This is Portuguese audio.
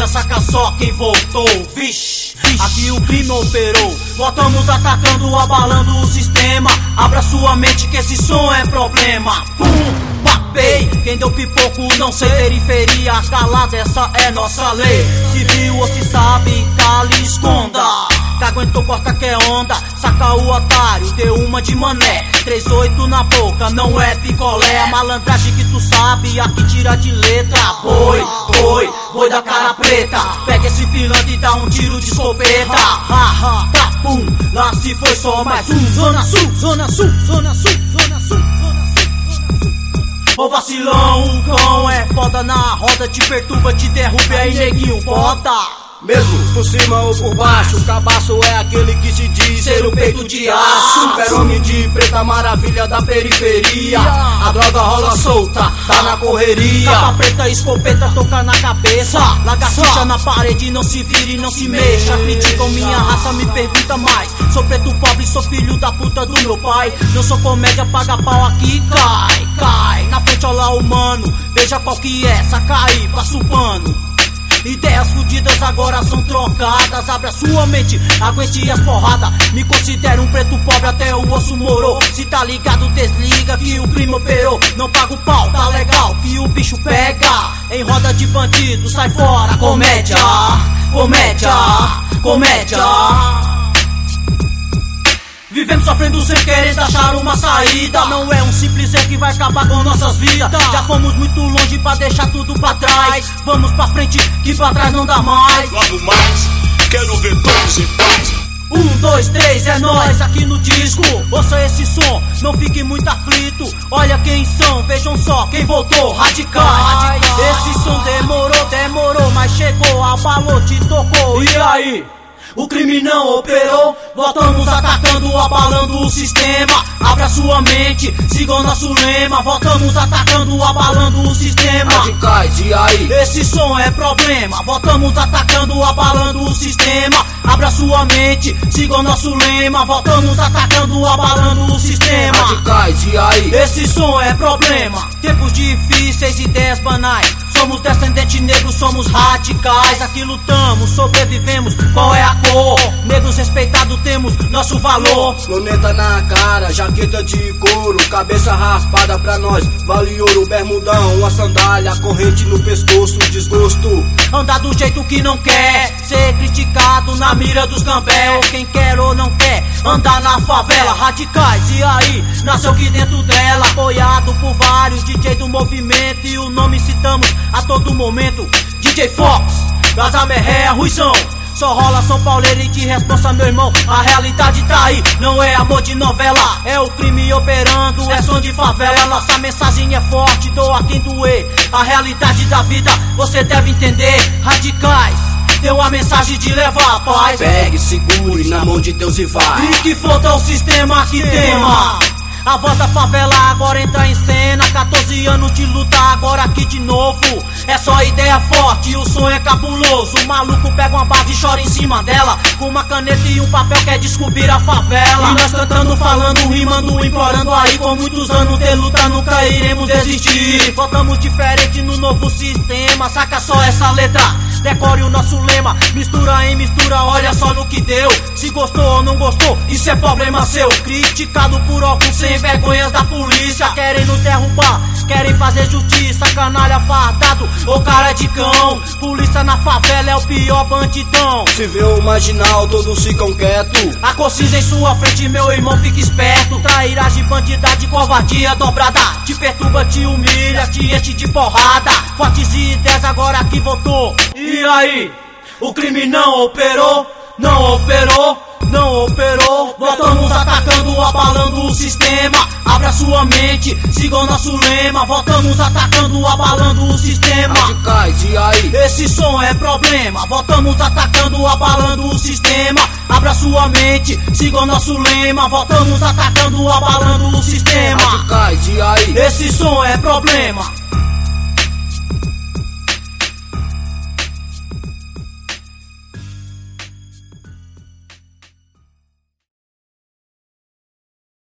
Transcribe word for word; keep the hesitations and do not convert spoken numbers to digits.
veja, saca só quem voltou. Vixe, vixe, aqui o crime operou. Voltamos atacando, abalando o sistema. Abra sua mente que esse som é problema. Pum! Papei, quem deu pipoco não sei, periferia calada, essa é nossa lei. Se viu ou se sabe, cala e esconda. Que aguentou, corta que é onda, saca o otário, deu uma de mané. Três oito na boca, não é picolé. A malandragem que tu sabe, aqui tira de letra. Boi, boi, boi da cara preta. Pega esse pilantra e dá um tiro de escopeta. Ha, ha, papum, lá se foi só mais um. Zona Sul, Zona Sul, Zona Sul, Zona Sul, Zona Sul. Ô vacilão, o cão é foda na roda, te perturba, te derruba, aí neguinho, bota. Mesmo por cima ou por baixo, o cabaço é aquele que se diz ser o peito de aço. Super-homem de preta, maravilha da periferia. A droga rola solta, tá na correria. Capa preta, escopeta, toca na cabeça. Lagartixa na parede, não se vire, não se mexa. Criticam minha raça, me pergunta mais. Sou preto pobre, sou filho da puta do meu pai. Não sou comédia, paga pau aqui, cai, cai. Na frente, olha lá o mano, veja qual que é, saca aí, passa o pano. Ideias fudidas agora são trocadas. Abre a sua mente, aguente as porradas. Me considero um preto pobre, até o osso morou. Se tá ligado, desliga que o crime operou. Não paga o pau, tá legal que o bicho pega. Em roda de bandido, sai fora. Comédia, comédia, comédia. Vivemos sofrendo sem querer achar uma saída. Não é um simples erro que vai acabar com nossas vidas. Já fomos muito longe pra deixar tudo pra trás. Vamos pra frente que pra trás não dá mais. Logo mais, quero ver todos em paz. Um, dois, três, é nós aqui no disco. Ouça esse som, não fique muito aflito. Olha quem são, vejam só quem voltou. Radicais. Esse som demorou, demorou, mas chegou, abalou, te tocou. E aí? O crime não operou, voltamos atacando, abalando o sistema. Abra sua mente, siga o nosso lema. Voltamos atacando, abalando o sistema. Radicais, e aí? Esse som é problema. Voltamos atacando, abalando o sistema. Abra sua mente, siga o nosso lema. Voltamos atacando, abalando o sistema. Radicais, e aí? Esse som é problema. Tempos difíceis, ideias banais. Somos descendentes negros, somos radicais. Aqui lutamos, sobrevivemos, qual é a cor? Negros respeitados, temos nosso valor. Luneta na cara, jaqueta de couro, cabeça raspada pra nós, vale ouro, bermudão, uma sandália, corrente no pescoço, desgosto. Andar do jeito que não quer, ser criticado na mira dos gambé. Ou quem quer ou não quer, andar na favela. Radicais, e aí? Nasceu aqui dentro dela, apoiado por vários D J do movimento. E o nome citamos a todo momento, D J Fox, Gaza Merré, Ruizão. Só rola São Pauleiro e de responsa, meu irmão. A realidade tá aí, não é amor de novela. É o crime operando, é som de favela. Nossa mensagem é forte, doa quem doer. A realidade da vida você deve entender. Radicais, deu a mensagem de levar a paz. Pegue, segure na mão de Deus e vai. E que falta o sistema que tema. A voz da favela agora entra em cena. quatorze anos de luta, agora aqui de novo. É só ideia forte, o som é cabuloso. O maluco pega uma base e chora em cima dela. Com uma caneta e um papel quer descobrir a favela. E nós cantando, falando, rimando, implorando aí. Com muitos anos de luta nunca iremos desistir. Voltamos diferente no novo sistema. Saca só essa letra, decore o nosso lema. Mistura em mistura, olha só no que deu. Se gostou ou não gostou, isso é problema seu. Criticado por alguns sem vergonhas da polícia. Querem nos derrubar, querem fazer justiça. Canalha fardado ou cara de cão. Polícia na favela é o pior bandidão. Se vê o marginal, todos ficam quietos. A cor cinza em sua frente, meu irmão, fica esperto. Trairagem, bandidade, covardia dobrada. Te perturba, te humilha, te enche de porrada. Fortes ideias agora que voltou. E aí? O crime não operou? Não operou? Não operou? Voltamos atacando, abalando o sistema. Abra sua mente, siga o nosso lema. Voltamos atacando, abalando o sistema. Radicais, e aí? Esse som é problema. Voltamos atacando, abalando o sistema. Abra sua mente, siga o nosso lema. Voltamos atacando, abalando o sistema. Radicais, e aí? Esse som é problema.